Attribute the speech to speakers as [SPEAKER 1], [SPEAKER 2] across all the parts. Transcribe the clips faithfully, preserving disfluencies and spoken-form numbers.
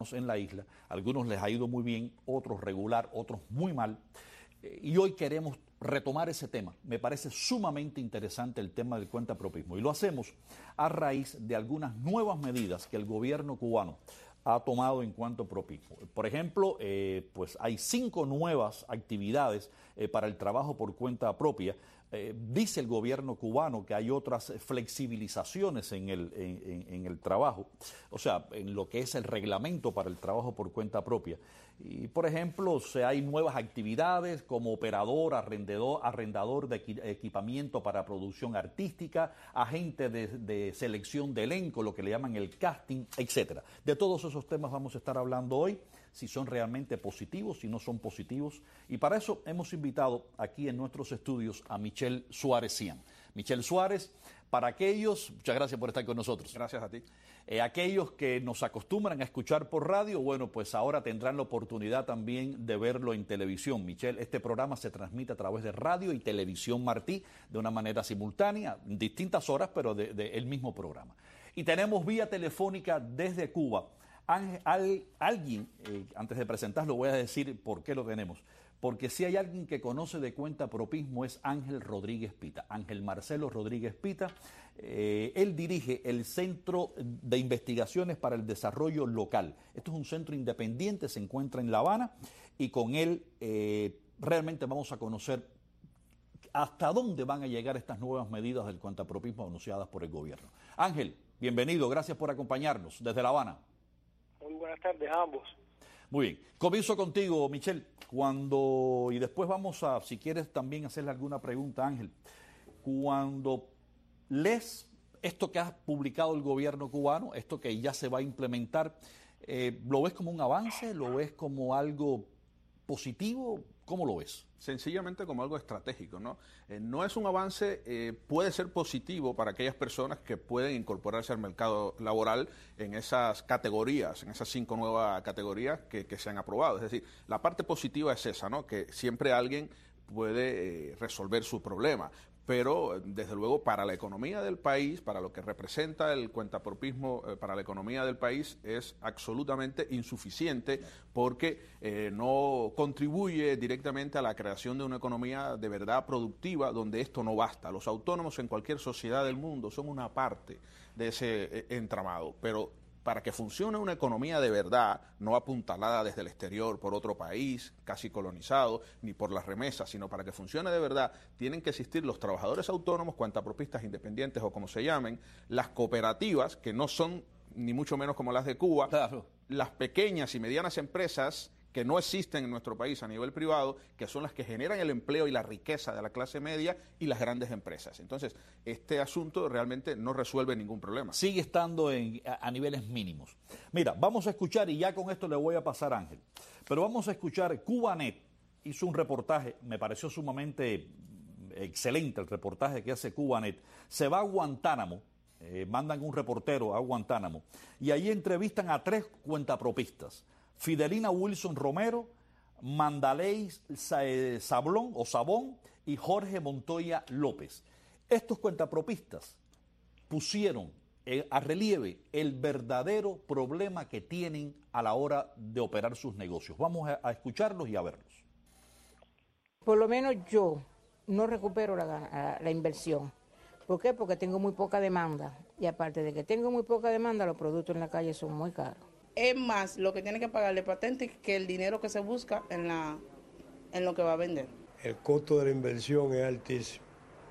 [SPEAKER 1] en la isla. Algunos les ha ido muy bien, otros regular, otros muy mal. Eh, y hoy queremos retomar ese tema. Me parece sumamente interesante el tema del cuentapropismo. Y lo hacemos a raíz de algunas nuevas medidas que el gobierno cubano ha tomado en cuanto a propismo. Por ejemplo, eh, pues hay cinco nuevas actividades eh, para el trabajo por cuenta propia. Eh, dice el gobierno cubano que hay otras flexibilizaciones en el, en, en el trabajo, o sea, en lo que es el reglamento para el trabajo por cuenta propia. Y, por ejemplo, se hay nuevas actividades como operador, arrendador, arrendador de equipamiento para producción artística, agente de, de selección de elenco, lo que le llaman el casting, etcétera. De todos esos temas vamos a estar hablando hoy, si son realmente positivos, si no son positivos. Y para eso hemos invitado aquí en nuestros estudios a Michel Suárez Cian. Michel Suárez, para aquellos, muchas gracias por estar con nosotros.
[SPEAKER 2] Gracias a ti.
[SPEAKER 1] Eh, aquellos que nos acostumbran a escuchar por radio, bueno, pues ahora tendrán la oportunidad también de verlo en televisión. Michel, este programa se transmite a través de radio y televisión Martí de una manera simultánea, en distintas horas, pero del de, de el mismo programa. Y tenemos vía telefónica desde Cuba. Ángel, al, alguien, eh, antes de presentarlo voy a decir por qué lo tenemos, porque si hay alguien que conoce de cuentapropismo es Ángel Rodríguez Pita, Ángel Marcelo Rodríguez Pita. Eh, él dirige el Centro de Investigaciones para el Desarrollo Local. Esto es un centro independiente, se encuentra en La Habana, y con él eh, realmente vamos a conocer hasta dónde van a llegar estas nuevas medidas del cuentapropismo anunciadas por el gobierno. Ángel, bienvenido, gracias por acompañarnos desde La Habana.
[SPEAKER 3] Muy buenas tardes a ambos.
[SPEAKER 1] Muy bien. Comienzo contigo, Michel. Cuando, y después vamos a, si quieres también hacerle alguna pregunta, Ángel. Cuando lees esto que ha publicado el gobierno cubano, esto que ya se va a implementar, eh, ¿lo ves como un avance? ¿Lo ves como algo positivo? ¿Cómo lo ves?
[SPEAKER 2] Sencillamente como algo estratégico, ¿no? Eh, no es un avance, eh, puede ser positivo para aquellas personas que pueden incorporarse al mercado laboral en esas categorías, en esas cinco nuevas categorías que, que se han aprobado. Es decir, la parte positiva es esa, ¿no? Que siempre alguien puede eh, resolver su problema. Pero, desde luego, para la economía del país, para lo que representa el cuentapropismo eh, para la economía del país, es absolutamente insuficiente porque eh, no contribuye directamente a la creación de una economía de verdad productiva donde esto no basta. Los autónomos en cualquier sociedad del mundo son una parte de ese eh, entramado, pero para que funcione una economía de verdad, no apuntalada desde el exterior por otro país, casi colonizado, ni por las remesas, sino para que funcione de verdad, tienen que existir los trabajadores autónomos, cuentapropistas independientes o como se llamen, las cooperativas, que no son ni mucho menos como las de Cuba,
[SPEAKER 1] claro,
[SPEAKER 2] las pequeñas y medianas empresas que no existen en nuestro país a nivel privado, que son las que generan el empleo y la riqueza de la clase media y las grandes empresas. Entonces, este asunto realmente no resuelve ningún problema.
[SPEAKER 1] Sigue estando en, a, a niveles mínimos. Mira, vamos a escuchar, y ya con esto le voy a pasar a Ángel, pero vamos a escuchar, Cubanet hizo un reportaje, me pareció sumamente excelente el reportaje que hace Cubanet, se va a Guantánamo, eh, mandan un reportero a Guantánamo, y ahí entrevistan a tres cuentapropistas, Fidelina Wilson Romero, Mandaley Sablón o Sabón y Jorge Montoya López. Estos cuentapropistas pusieron a relieve el verdadero problema que tienen a la hora de operar sus negocios. Vamos a, a escucharlos y a verlos.
[SPEAKER 4] Por lo menos yo no recupero la, la inversión. ¿Por qué? Porque tengo muy poca demanda. Y aparte de que tengo muy poca demanda, los productos en la calle son muy caros.
[SPEAKER 5] Es más lo que tiene que pagarle patente que el dinero que se busca en, la, en lo que va a vender.
[SPEAKER 6] El costo de la inversión es altísimo.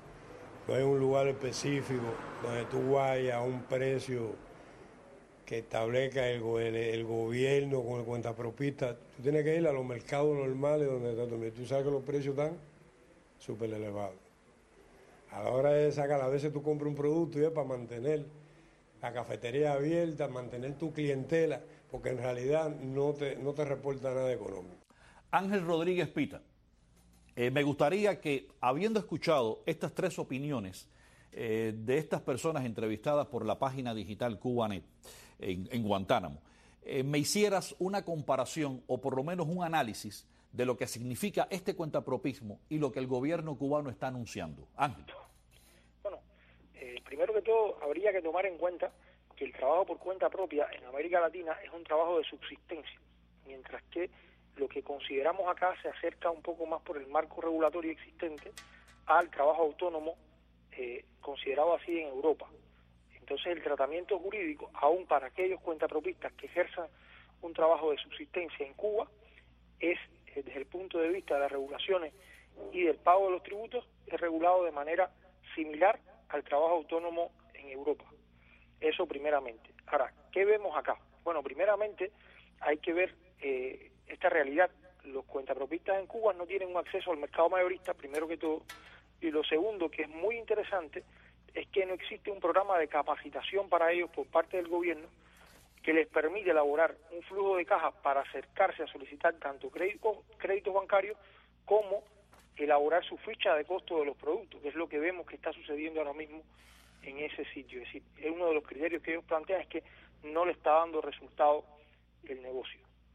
[SPEAKER 6] No hay un lugar específico donde tú vayas a un precio que establezca el, el, el gobierno con el cuentapropista. Tú tienes que ir a los mercados normales donde, donde tú sabes que los precios están súper elevados. A la hora de sacar, a veces tú compras un producto y es para mantener la cafetería abierta, mantener tu clientela, porque en realidad no te, no te reporta nada económico.
[SPEAKER 1] Ángel Rodríguez Pita, eh, me gustaría que, habiendo escuchado estas tres opiniones eh, de estas personas entrevistadas por la página digital Cubanet en, en Guantánamo, eh, me hicieras una comparación o por lo menos un análisis de lo que significa este cuentapropismo y lo que el gobierno cubano está anunciando. Ángel.
[SPEAKER 3] Bueno, eh, primero que todo habría que tomar en cuenta que el trabajo por cuenta propia en América Latina es un trabajo de subsistencia, mientras que lo que consideramos acá se acerca un poco más por el marco regulatorio existente al trabajo autónomo eh, considerado así en Europa. Entonces el tratamiento jurídico, aún para aquellos cuentapropistas que ejerzan un trabajo de subsistencia en Cuba, es eh, desde el punto de vista de las regulaciones y del pago de los tributos, es regulado de manera similar al trabajo autónomo en Europa. Eso primeramente. Ahora, ¿qué vemos acá? Bueno, primeramente hay que ver eh, esta realidad. Los cuentapropistas en Cuba no tienen un acceso al mercado mayorista, primero que todo, y lo segundo, que es muy interesante, es que no existe un programa de capacitación para ellos por parte del gobierno que les permite elaborar un flujo de caja para acercarse a solicitar tanto créditos, créditos bancarios como elaborar su ficha de costo de los productos, que es lo que vemos que está sucediendo ahora mismo en ese sitio. Es decir, es uno de los criterios que ellos plantean, es que no le está dando resultado el negocio.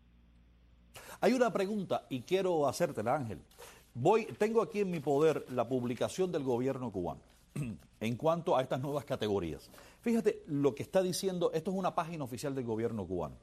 [SPEAKER 1] Hay una pregunta y quiero hacértela, Ángel. Voy, tengo aquí en mi poder la publicación del gobierno cubano en cuanto a estas nuevas categorías. Fíjate lo que está diciendo, esto es una página oficial del gobierno cubano.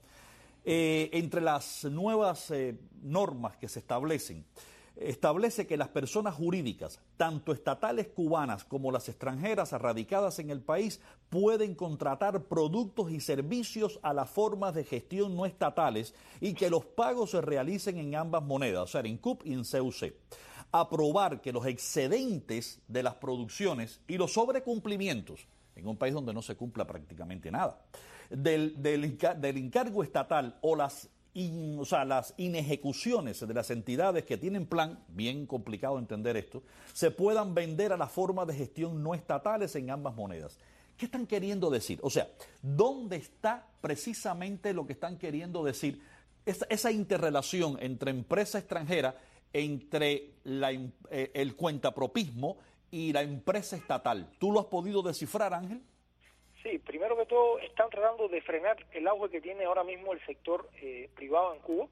[SPEAKER 1] Eh, entre las nuevas eh, normas que se establecen, establece que las personas jurídicas, tanto estatales cubanas como las extranjeras radicadas en el país, pueden contratar productos y servicios a las formas de gestión no estatales y que los pagos se realicen en ambas monedas, o sea, en C U P y en C U C. Aprobar que los excedentes de las producciones y los sobrecumplimientos, en un país donde no se cumpla prácticamente nada, del, del, del encargo estatal o las In, o sea, las inejecuciones de las entidades que tienen plan, bien complicado entender esto, se puedan vender a las formas de gestión no estatales en ambas monedas. ¿Qué están queriendo decir? O sea, ¿dónde está precisamente lo que están queriendo decir? Esa, esa interrelación entre empresa extranjera, entre la, eh, el cuentapropismo y la empresa estatal. ¿Tú lo has podido descifrar, Ángel?
[SPEAKER 3] Sí, primero que todo están tratando de frenar el auge que tiene ahora mismo el sector eh, privado en Cuba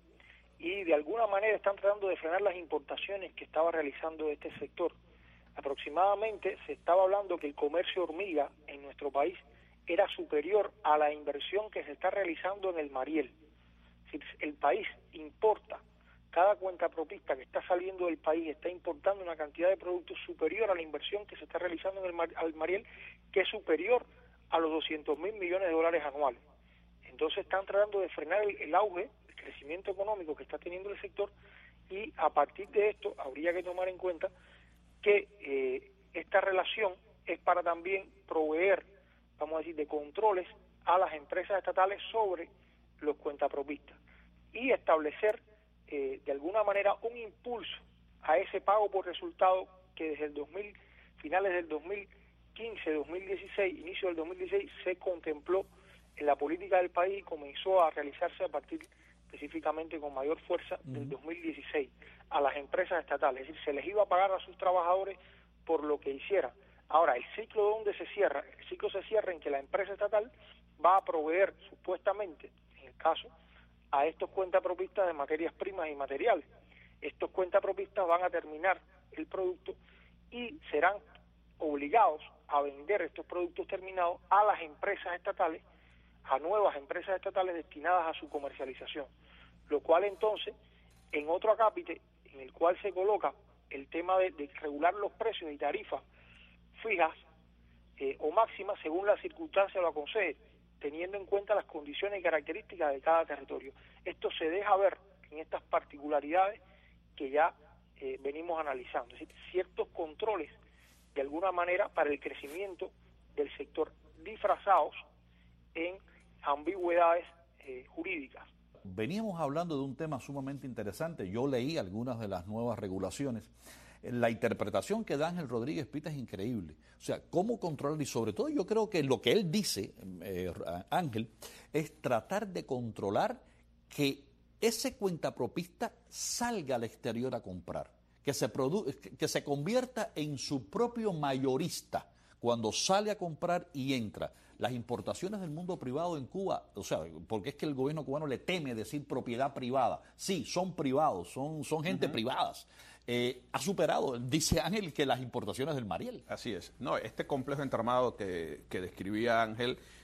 [SPEAKER 3] y de alguna manera están tratando de frenar las importaciones que estaba realizando este sector. Aproximadamente se estaba hablando que el comercio hormiga en nuestro país era superior a la inversión que se está realizando en el Mariel. Si el país importa, cada cuentapropista que está saliendo del país está importando una cantidad de productos superior a la inversión que se está realizando en el Mar- al Mariel, que es superior a los doscientos mil millones de dólares anuales. Entonces están tratando de frenar el, el auge, el crecimiento económico que está teniendo el sector y a partir de esto habría que tomar en cuenta que eh, esta relación es para también proveer, vamos a decir, de controles a las empresas estatales sobre los cuentapropistas y establecer eh, de alguna manera un impulso a ese pago por resultado que desde el dos mil, finales del dos mil quince, dos mil dieciséis, inicio del dos mil dieciséis, se contempló en la política del país y comenzó a realizarse a partir específicamente con mayor fuerza del dos mil dieciséis a las empresas estatales. Es decir, se les iba a pagar a sus trabajadores por lo que hicieran. Ahora, el ciclo donde se cierra, el ciclo se cierra en que la empresa estatal va a proveer supuestamente, en el caso, a estos cuentapropistas de materias primas y materiales. Estos cuentapropistas van a terminar el producto y serán obligados a vender estos productos terminados a las empresas estatales, a nuevas empresas estatales destinadas a su comercialización, lo cual entonces, en otro acápite, en el cual se coloca el tema de, de regular los precios y tarifas fijas eh, o máximas según la circunstancia lo aconseje, teniendo en cuenta las condiciones y características de cada territorio. Esto se deja ver en estas particularidades que ya eh, venimos analizando, es decir, ciertos controles de alguna manera para el crecimiento del sector disfrazados en ambigüedades eh, jurídicas.
[SPEAKER 1] Veníamos hablando de un tema sumamente interesante. Yo leí algunas de las nuevas regulaciones. La interpretación que da Ángel Rodríguez Pita es increíble. O sea, cómo controlar, y sobre todo yo creo que lo que él dice, eh, Ángel, es tratar de controlar que ese cuentapropista salga al exterior a comprar. Que se, produ que se convierta en su propio mayorista cuando sale a comprar y entra. Las importaciones del mundo privado en Cuba, o sea, porque es que el gobierno cubano le teme decir propiedad privada. Sí, son privados, son, son gente uh-huh. privadas. Eh, ha superado, dice Ángel, que las importaciones del Mariel.
[SPEAKER 2] Así es. No, este complejo entramado que, que describía Ángel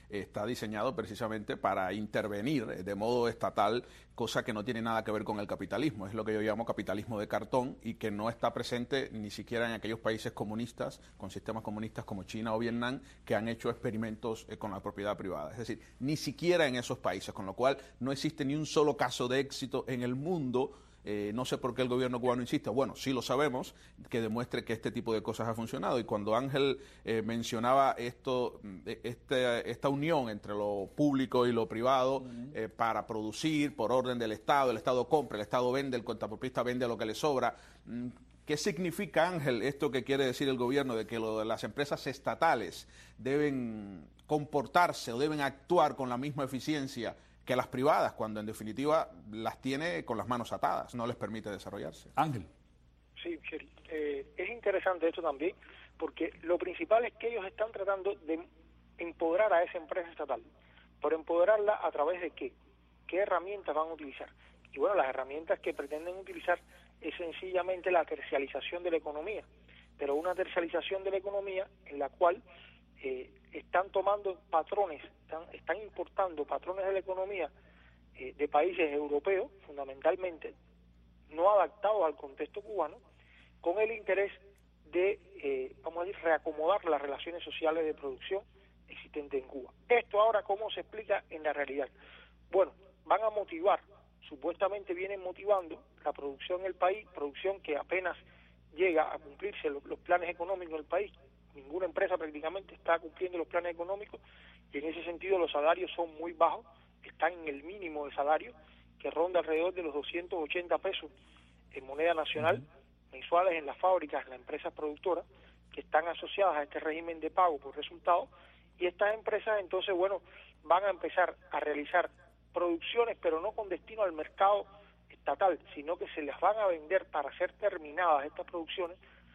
[SPEAKER 2] está diseñado precisamente para intervenir de modo estatal, cosa que no tiene nada que ver con el capitalismo. Es lo que yo llamo capitalismo de cartón y que no está presente ni siquiera en aquellos países comunistas, con sistemas comunistas como China o Vietnam, que han hecho experimentos eh, con la propiedad privada. Es decir, ni siquiera en esos países, con lo cual no existe ni un solo caso de éxito en el mundo. Eh, no sé por qué el gobierno cubano insiste, bueno, sí lo sabemos, que demuestre que este tipo de cosas ha funcionado. Y cuando Ángel eh, mencionaba esto, este, esta unión entre lo público y lo privado uh-huh. eh, para producir por orden del Estado, el Estado compra, el Estado vende, el cuentapropista vende lo que le sobra. ¿Qué significa, Ángel, esto que quiere decir el gobierno de que lo, las empresas estatales deben comportarse o deben actuar con la misma eficiencia que las privadas, cuando en definitiva las tiene con las manos atadas, no les permite desarrollarse?
[SPEAKER 1] Ángel.
[SPEAKER 3] Sí, Michel, eh, es interesante esto también, porque lo principal es que ellos están tratando de empoderar a esa empresa estatal, pero empoderarla a través de qué, qué herramientas van a utilizar. Y bueno, las herramientas que pretenden utilizar es sencillamente la tercialización de la economía, pero una tercialización de la economía en la cual eh, están tomando patrones, están, están importando patrones de la economía eh, de países europeos, fundamentalmente, no adaptados al contexto cubano, con el interés de, eh, vamos a decir, reacomodar las relaciones sociales de producción existentes en Cuba. Esto ahora, ¿cómo se explica en la realidad? Bueno, van a motivar, supuestamente vienen motivando la producción en el país, producción que apenas llega a cumplirse los, los planes económicos del país. Ninguna empresa prácticamente está cumpliendo los planes económicos y en ese sentido los salarios son muy bajos, están en el mínimo de salario, que ronda alrededor de los doscientos ochenta pesos en moneda nacional uh-huh. mensuales en las fábricas, en las empresas productoras, que están asociadas a este régimen de pago por resultados, y estas empresas entonces, bueno, van a empezar a realizar producciones, pero no con destino al mercado estatal, sino que se les van a vender para ser terminadas estas producciones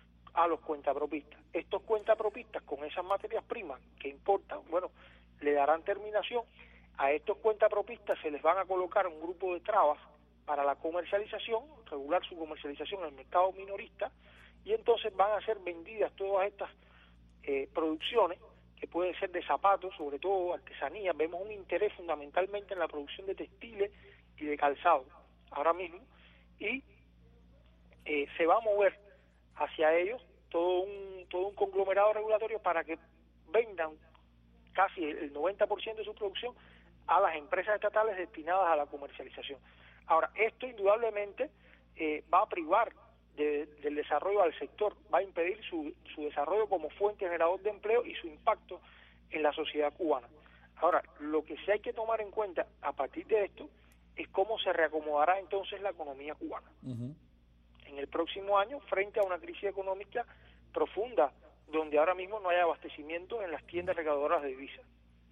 [SPEAKER 3] a los cuentapropistas. Estos cuentapropistas, con esas materias primas que importan, bueno, le darán terminación. A estos cuentapropistas se les van a colocar un grupo de trabas para la comercialización, regular su comercialización en el mercado minorista, y entonces van a ser vendidas todas estas eh, producciones, que pueden ser de zapatos, sobre todo artesanías. Vemos un interés fundamentalmente en la producción de textiles y de calzado ahora mismo, y eh, se va a mover hacia ellos todo un todo un conglomerado regulatorio para que vendan casi el noventa por ciento de su producción a las empresas estatales destinadas a la comercialización. Ahora, esto indudablemente eh, va a privar de, del desarrollo al sector, va a impedir su, su desarrollo como fuente generador de empleo y su impacto en la sociedad cubana. Ahora, lo que sí hay que tomar en cuenta a partir de esto es cómo se reacomodará entonces la economía cubana uh-huh. en el próximo año frente a una crisis económica profunda, donde ahora mismo no hay abastecimiento en las tiendas recaudadoras de divisas.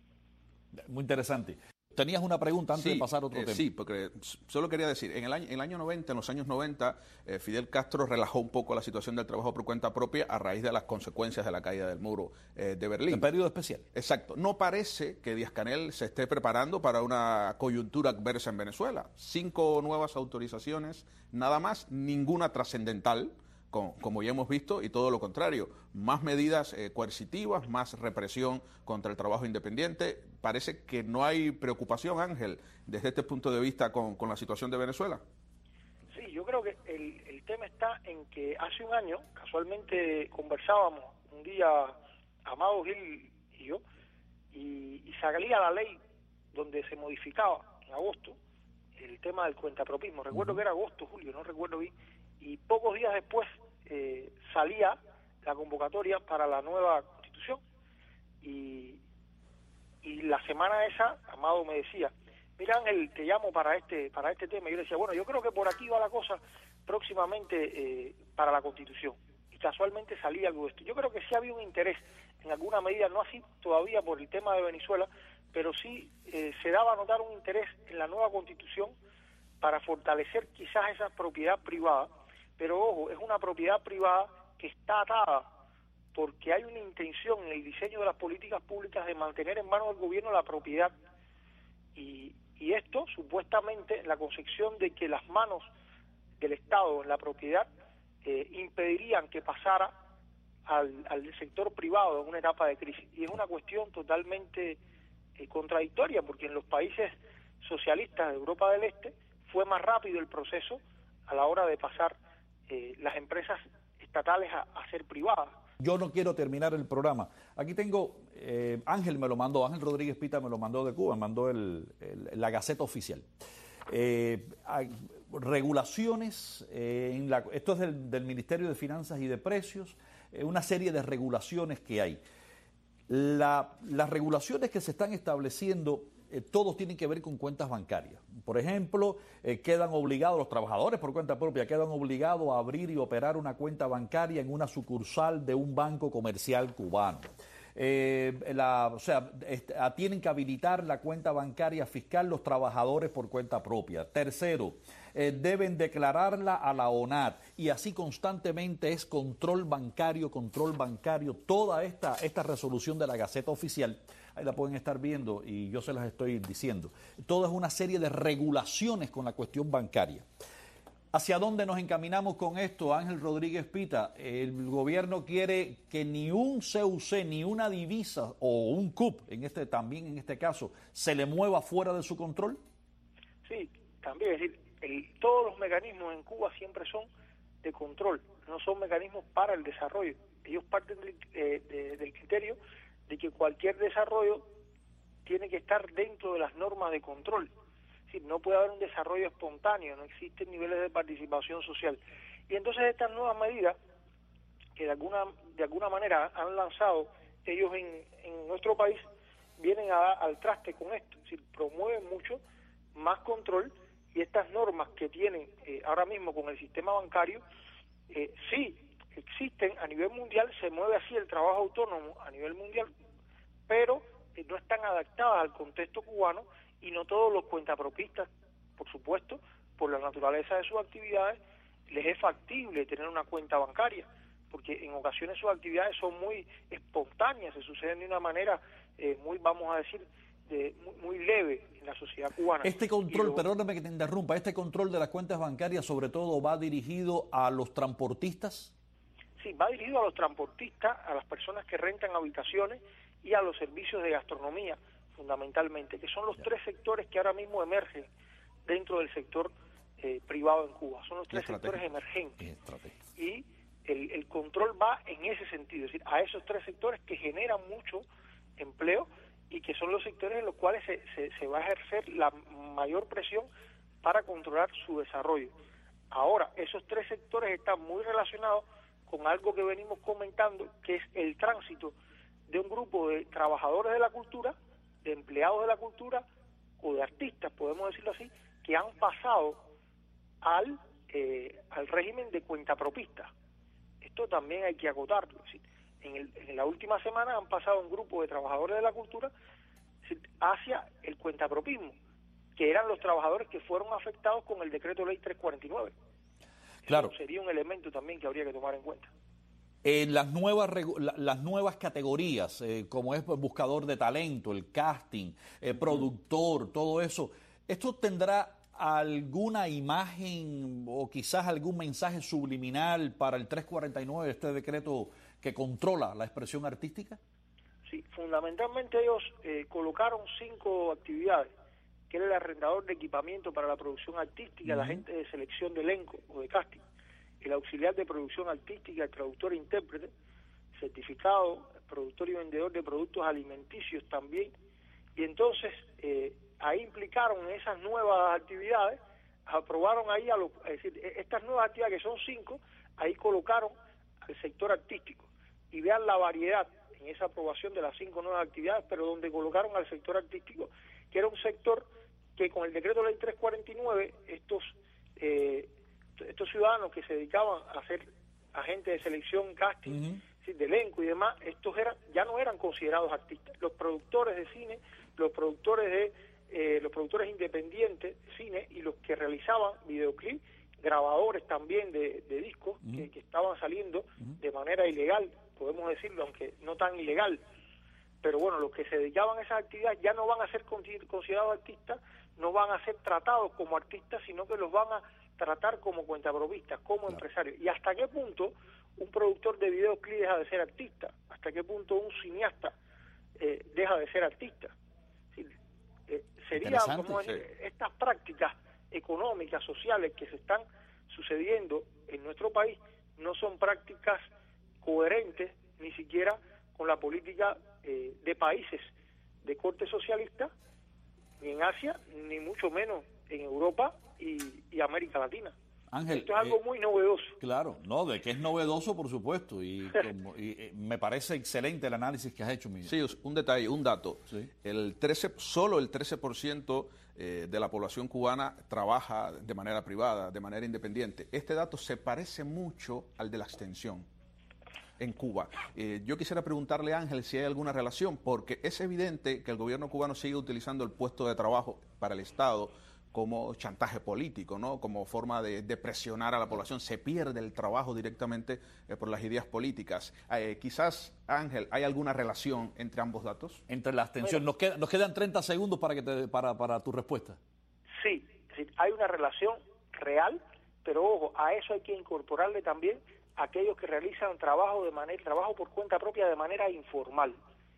[SPEAKER 1] Muy interesante. ¿Tenías una pregunta antes
[SPEAKER 2] sí,
[SPEAKER 1] de pasar a otro
[SPEAKER 2] eh,
[SPEAKER 1] tema?
[SPEAKER 2] Sí, porque solo quería decir, en el año, en el año noventa, en los años noventa, eh, Fidel Castro relajó un poco la situación del trabajo por cuenta propia a raíz de las consecuencias de la caída del muro eh, de Berlín.
[SPEAKER 1] ¿Un periodo especial?
[SPEAKER 2] Exacto. No parece que Díaz-Canel se esté preparando para una coyuntura adversa en Venezuela. Cinco nuevas autorizaciones, nada más, ninguna trascendental, Como, como ya hemos visto, y todo lo contrario, más medidas eh, coercitivas, más represión contra el trabajo independiente. Parece que no hay preocupación, Ángel, desde este punto de vista con, con la situación de Venezuela.
[SPEAKER 3] Sí, yo creo que el, el tema está en que hace un año, casualmente conversábamos un día, Amado Gil y yo, y, y salía la ley donde se modificaba en agosto el tema del cuentapropismo. Recuerdo uh-huh. que era agosto, julio, no recuerdo bien. Y pocos días después eh, salía la convocatoria para la nueva Constitución y, y la semana esa, Amado me decía, mira Ángel, te llamo para este para este tema. Y yo le decía, bueno, yo creo que por aquí va la cosa próximamente eh, para la Constitución. Y casualmente salía algo de esto. Yo creo que sí había un interés en alguna medida, no así todavía por el tema de Venezuela, pero sí eh, se daba a notar un interés en la nueva Constitución para fortalecer quizás esa propiedad privada. Pero ojo, es una propiedad privada que está atada porque hay una intención en el diseño de las políticas públicas de mantener en manos del gobierno la propiedad. Y, y esto, supuestamente, la concepción de que las manos del Estado en la propiedad eh, impedirían que pasara al, al sector privado en una etapa de crisis. Y es una cuestión totalmente eh, contradictoria, porque en los países socialistas de Europa del Este fue más rápido el proceso a la hora de pasar eh, las empresas estatales a, a ser privadas.
[SPEAKER 1] Yo no quiero terminar el programa. Aquí tengo, eh, Ángel me lo mandó, Ángel Rodríguez Pita me lo mandó de Cuba, me mandó el, el, la Gaceta Oficial. Eh, hay regulaciones, eh, en la, esto es del, del Ministerio de Finanzas y de Precios, eh, una serie de regulaciones que hay. La, las regulaciones que se están estableciendo, eh, todos tienen que ver con cuentas bancarias. Por ejemplo, eh, quedan obligados, los trabajadores por cuenta propia, quedan obligados a abrir y operar una cuenta bancaria en una sucursal de un banco comercial cubano. Eh, la, o sea, est, a, tienen que habilitar la cuenta bancaria fiscal los trabajadores por cuenta propia. Tercero, eh, deben declararla a la ONAT y así constantemente es control bancario, control bancario. Toda esta, esta resolución de la Gaceta Oficial, ahí la pueden estar viendo y yo se las estoy diciendo. Todo es una serie de regulaciones con la cuestión bancaria. ¿Hacia dónde nos encaminamos con esto, Ángel Rodríguez Pita? El gobierno quiere que ni un C U C, ni una divisa o un C U P, en este, también en este caso, se le mueva fuera de su control.
[SPEAKER 3] Sí, también, es decir, el, todos los mecanismos en Cuba siempre son de control, no son mecanismos para el desarrollo. Ellos parten del, eh, de, del criterio de que cualquier desarrollo tiene que estar dentro de las normas de control. Es decir, no puede haber un desarrollo espontáneo, no existen niveles de participación social. Y entonces estas nuevas medidas que de alguna de alguna manera han lanzado ellos en, en nuestro país vienen a dar al traste con esto, es decir, promueven mucho más control y estas normas que tienen eh, ahora mismo con el sistema bancario, eh, sí existen a nivel mundial, se mueve así el trabajo autónomo a nivel mundial, pero eh, no están adaptadas al contexto cubano. Y no todos los cuentapropistas, por supuesto, por la naturaleza de sus actividades, les es factible tener una cuenta bancaria, porque en ocasiones sus actividades son muy espontáneas, se suceden de una manera eh, muy, vamos a decir, de, muy, muy leve en la sociedad cubana.
[SPEAKER 1] Este control,
[SPEAKER 3] lo,
[SPEAKER 1] perdóname que te interrumpa, este control de las cuentas bancarias sobre todo va dirigido a los transportistas.
[SPEAKER 3] Sí, va dirigido a los transportistas, a las personas que rentan habitaciones y a los servicios de gastronomía, fundamentalmente, que son los ya. tres sectores que ahora mismo emergen dentro del sector eh, privado en Cuba. Son los tres sectores emergentes. Y el, el control va en ese sentido, es decir, a esos tres sectores que generan mucho empleo y que son los sectores en los cuales se, se, se va a ejercer la mayor presión para controlar su desarrollo. Ahora, esos tres sectores están muy relacionados con algo que venimos comentando, que es el tránsito de un grupo de trabajadores de la cultura, de empleados de la cultura o de artistas, podemos decirlo así, que han pasado al eh, al régimen de cuentapropista. Esto también hay que acotarlo. Es decir, en, el, en la última semana han pasado un grupo de trabajadores de la cultura hacia el cuentapropismo, que eran los trabajadores que fueron afectados con el decreto ley trescientos cuarenta y nueve.
[SPEAKER 1] Claro.
[SPEAKER 3] Eso sería un elemento también que habría que tomar en cuenta.
[SPEAKER 1] Eh, las nuevas las nuevas categorías, eh, como es buscador de talento, el casting, eh, productor, todo eso, ¿esto tendrá alguna imagen o quizás algún mensaje subliminal para el trescientos cuarenta y nueve, este decreto que controla la expresión artística?
[SPEAKER 3] Sí, fundamentalmente ellos eh, colocaron cinco actividades, que era el arrendador de equipamiento para la producción artística, uh-huh. el agente de selección de elenco o de casting, el auxiliar de producción artística, el traductor e intérprete, certificado, el productor y vendedor de productos alimenticios también, y entonces eh, ahí implicaron en esas nuevas actividades, aprobaron ahí, a los, es decir, estas nuevas actividades que son cinco, ahí colocaron al sector artístico, y vean la variedad en esa aprobación de las cinco nuevas actividades, pero donde colocaron al sector artístico, que era un sector que con el decreto ley trescientos cuarenta y nueve, estos... Eh, estos ciudadanos que se dedicaban a ser agentes de selección, casting, uh-huh. de elenco y demás, estos eran ya no eran considerados artistas. Los productores de cine, los productores de eh, los productores independientes de cine y los que realizaban videoclips, grabadores también de, de discos uh-huh. que, que estaban saliendo uh-huh. de manera ilegal, podemos decirlo, aunque no tan ilegal. Pero bueno, los que se dedicaban a esas actividades ya no van a ser considerados artistas, no van a ser tratados como artistas, sino que los van a tratar como cuentapropistas, como claro. empresarios. ¿Y hasta qué punto un productor de videoclip deja de ser artista? ¿Hasta qué punto un cineasta eh, deja de ser artista? serían como
[SPEAKER 2] sí.
[SPEAKER 3] estas prácticas económicas, sociales que se están sucediendo en nuestro país, no son prácticas coherentes ni siquiera con la política eh, de países de corte socialista, ni en Asia, ni mucho menos en Europa y, y América Latina.
[SPEAKER 1] Ángel,
[SPEAKER 3] esto es algo
[SPEAKER 1] eh,
[SPEAKER 3] muy novedoso.
[SPEAKER 1] Claro, no, de que es novedoso, por supuesto, y, como, y eh, me parece excelente el análisis que has hecho, Miguel.
[SPEAKER 2] Sí, un detalle, un dato.
[SPEAKER 1] Sí.
[SPEAKER 2] El trece, solo el trece por ciento eh, de la población cubana trabaja de manera privada, de manera independiente. Este dato se parece mucho al de la abstención en Cuba. Eh, yo quisiera preguntarle a Ángel si hay alguna relación, porque es evidente que el gobierno cubano sigue utilizando el puesto de trabajo para el Estado como chantaje político, ¿no? Como forma de, de presionar a la población. Se pierde el trabajo directamente eh, por las ideas políticas. Eh, quizás, Ángel, ¿hay alguna relación entre ambos datos?
[SPEAKER 1] Entre la abstención. Nos, queda, nos quedan treinta segundos para, que te, para, para tu respuesta.
[SPEAKER 3] Sí, sí, hay una relación real, pero ojo, a eso hay que incorporarle también a aquellos que realizan trabajo de manera, trabajo por cuenta propia de manera informal.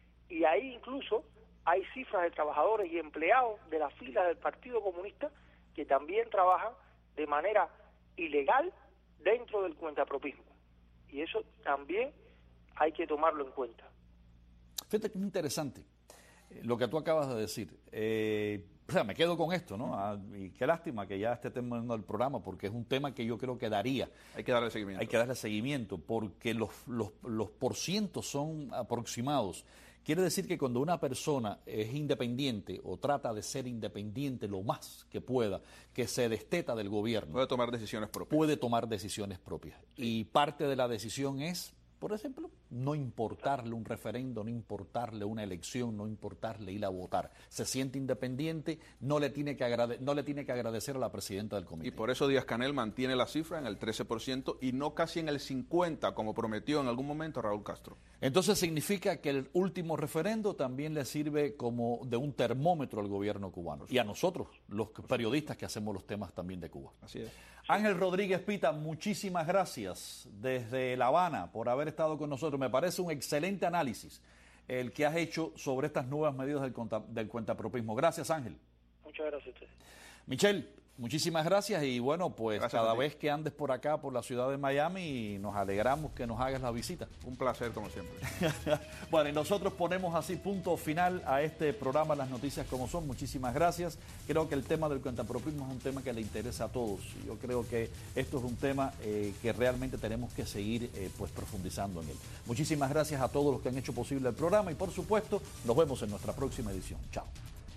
[SPEAKER 3] Y ahí incluso hay cifras de trabajadores y empleados de la fila del Partido Comunista que también trabajan de manera ilegal dentro del cuentapropismo. Y eso también hay que tomarlo en cuenta.
[SPEAKER 1] Fíjate que es interesante eh, lo que tú acabas de decir. Eh, o sea, me quedo con esto, ¿no? Ah, y qué lástima que ya esté terminando el programa, porque es un tema que yo creo que daría.
[SPEAKER 2] Hay que darle seguimiento.
[SPEAKER 1] Hay que darle seguimiento, porque los, los, los porcientos son aproximados. Quiere decir que cuando una persona es independiente o trata de ser independiente lo más que pueda, que se desteta del gobierno,
[SPEAKER 2] puede tomar decisiones propias.
[SPEAKER 1] Puede tomar decisiones propias. Y parte de la decisión es, por ejemplo, no importarle un referendo, no importarle una elección, no importarle ir a votar. Se siente independiente, no le tiene que, agrade- no le tiene que agradecer a la presidenta del comité.
[SPEAKER 2] Y por eso Díaz-Canel mantiene la cifra en el trece por ciento y no casi en el cincuenta por ciento, como prometió en algún momento Raúl Castro.
[SPEAKER 1] Entonces significa que el último referendo también le sirve como de un termómetro al gobierno cubano y a nosotros, los periodistas que hacemos los temas también de Cuba.
[SPEAKER 2] Así es.
[SPEAKER 1] Ángel Rodríguez Pita, muchísimas gracias desde La Habana por haber estado con nosotros. Me parece un excelente análisis el que has hecho sobre estas nuevas medidas del, conta, del cuentapropismo. Gracias, Ángel.
[SPEAKER 3] Muchas gracias a ustedes.
[SPEAKER 1] Michelle, muchísimas gracias y bueno, pues
[SPEAKER 2] Gracias
[SPEAKER 1] cada vez que andes por acá, por la ciudad de Miami, nos alegramos que nos hagas la visita.
[SPEAKER 2] Un placer, como siempre.
[SPEAKER 1] Bueno, y nosotros ponemos así punto final a este programa Las Noticias Como Son. Muchísimas gracias. Creo que el tema del cuentapropismo es un tema que le interesa a todos. Yo creo que esto es un tema eh, que realmente tenemos que seguir eh, pues profundizando en él. Muchísimas gracias a todos los que han hecho posible el programa y por supuesto nos vemos en nuestra próxima edición. Chao.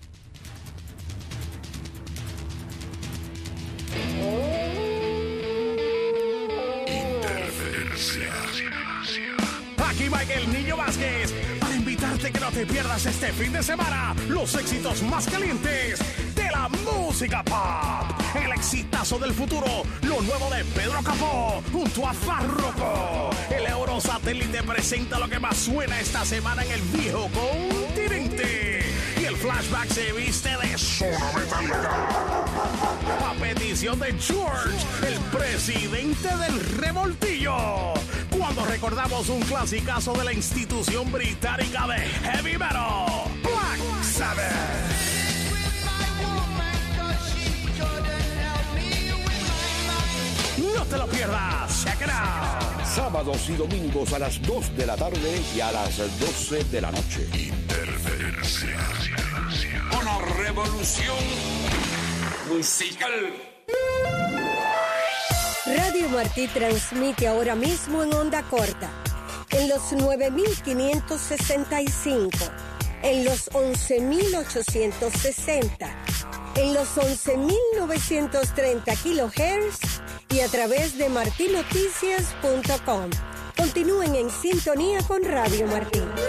[SPEAKER 7] Aquí Mike el Niño Vázquez para invitarte que no te pierdas este fin de semana los éxitos más calientes de la música pop. El exitazo del futuro, lo nuevo de Pedro Capó junto a Farruko. El Eurosatélite presenta lo que más suena esta semana en el viejo continente. Y el flashback se viste de zona metálica. A petición de George, el presidente del revoltillo. Cuando recordamos un clasicazo de la institución británica de heavy metal, Black Sabbath. No te lo pierdas, check it out.
[SPEAKER 8] Sábados y domingos a las dos de la tarde y a las doce de la noche.
[SPEAKER 9] Interferencia. Una revolución musical.
[SPEAKER 10] Radio Martí transmite ahora mismo en onda corta, en los nueve mil quinientos sesenta y cinco, en los once mil ochocientos sesenta, en los once mil novecientos treinta kilohertz y a través de martinoticias punto com. Continúen en sintonía con Radio Martí.